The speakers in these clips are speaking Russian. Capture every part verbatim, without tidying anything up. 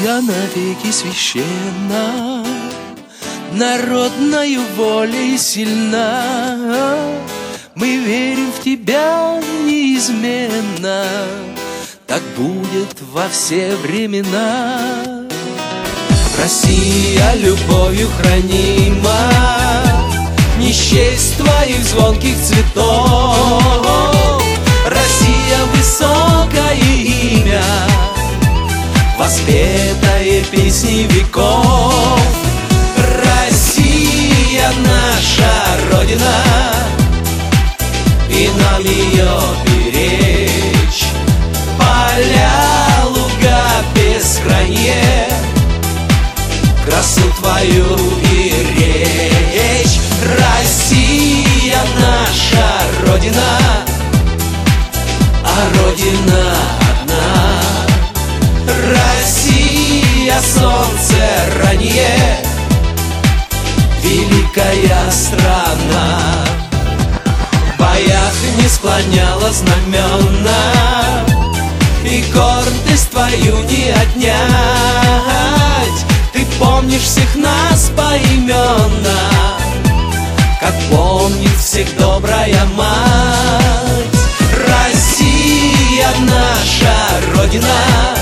Россия навеки священна, народною волей сильна. Мы верим в тебя неизменно, так будет во все времена. Россия любовью хранима, не счесть твоих звонких цветов. Россия высокое имя, воспетое песней веков. Россия наша Родина, и нам ее беречь. Поля, луга, бескрайние, красу твою и речь. Россия наша Родина, а Родина одна. Россия солнце ранее, великая страна. В боях не склоняла знамена, и гордость твою не отнять. Ты помнишь всех нас поименно, как помнит всех добрая мать. Россия наша Родина,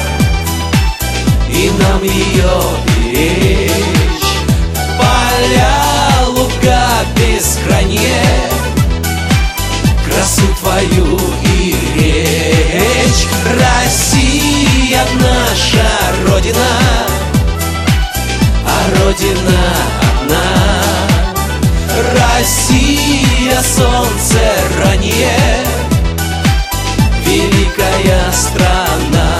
и нам ее беречь. Поля, луга, бескрайние, красу твою и речь. Россия наша Родина, а Родина одна. Россия солнце ранее, великая страна.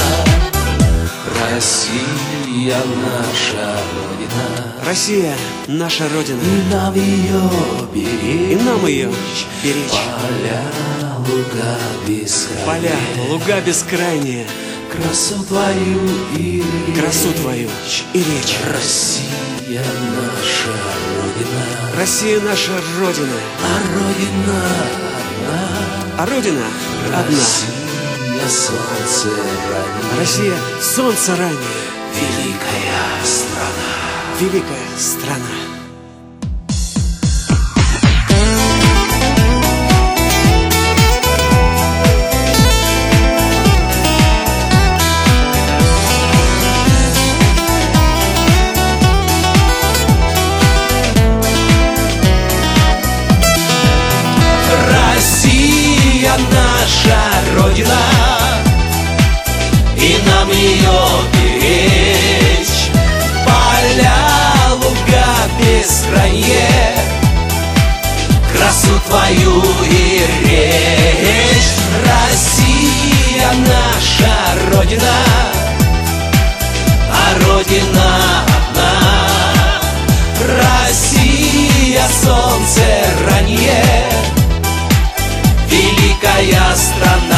Россия наша Родина, Россия наша Родина, и нам ее беречь. И нам ее беречь. Поля, луга бескрайние, Поля, луга бескрайние, красу твою и речь. Красу твою и речь. Россия наша Родина, Россия наша Родина, а Родина одна. А Родина одна. Россия солнце ранее, Россия солнце ранее, великая страна. великая страна. Россия наша Родина, и нам ее беречь. Поля, луга бескрайние, красу твою и речь. Россия наша Родина, а Родина одна. Россия солнце ранее, великая страна.